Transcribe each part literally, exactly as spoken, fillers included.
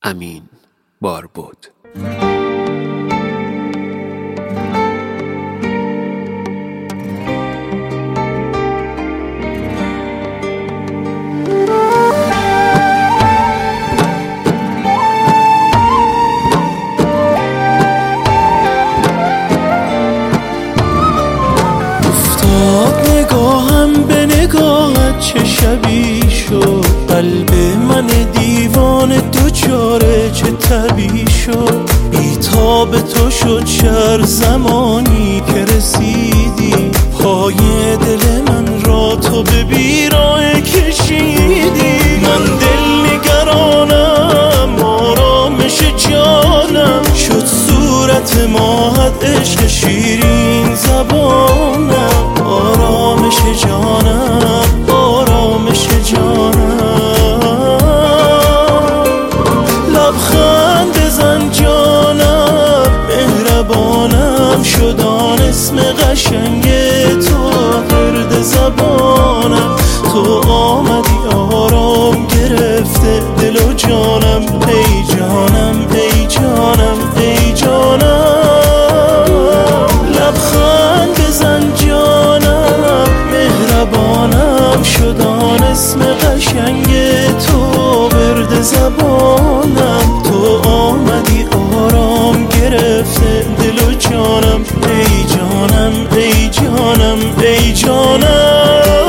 امین باربد. افتاد نگاهم به نگاهت چه شبی شد، قلب من دیوانه دوچاره چه طبیعی شد. بی‌تاب تو شد شهر زمانی که رسیدی، پای دل من را تو به بیراه کشیدی. من دل نگرانم آرامش جانم شد صورت ماهت، عشق شیرین زبانم آرامش جانم آرامش جانم. لبخند بزن جانم مهربانم شد آن اسم قشنگ تو ورد زبانم. تو آمدی آرام گرفته دل و جانم، ای جانم ای جانم ای جانم. لبخند بزن جانم مهربانم شد آن اسم قشنگ تو ورد زبانم. تو آمدی آرام گرفته دل و جانم، ای جانم ای جانم ای جانم.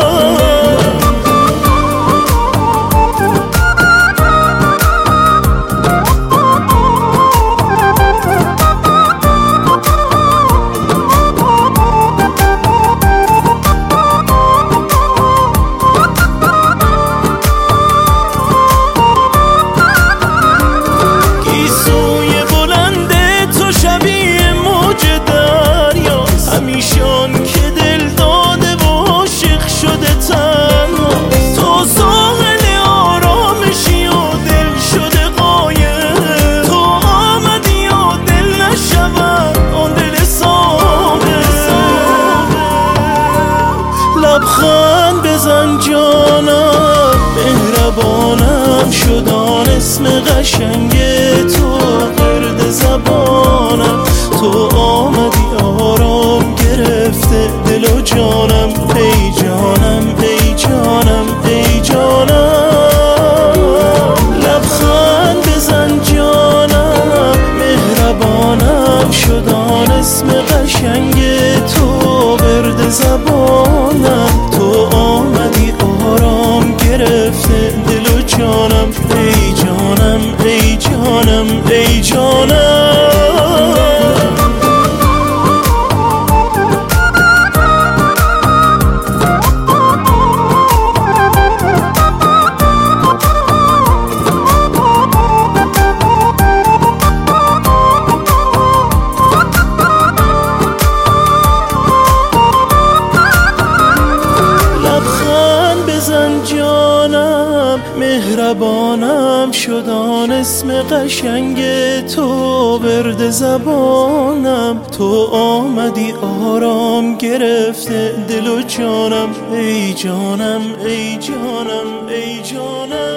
لبخند بزن جانم مهربانم شد آن اسم قشنگ تو ورد زبانم. تو آمدی آرام گرفته دل و جانم، ای جانم ای جانم ای جانم. لبخند بزن جانم مهربانم شد آن اسم قشنگ تو ورد زبانم. تو آمدی آرام گرفته دل و جانم، ای جانم ای جانم ای جانم. مهربانم شد آن اسم قشنگ تو ورد زبانم. تو آمدی آرام گرفته دل و جانم، ای جانم ای جانم ای جانم.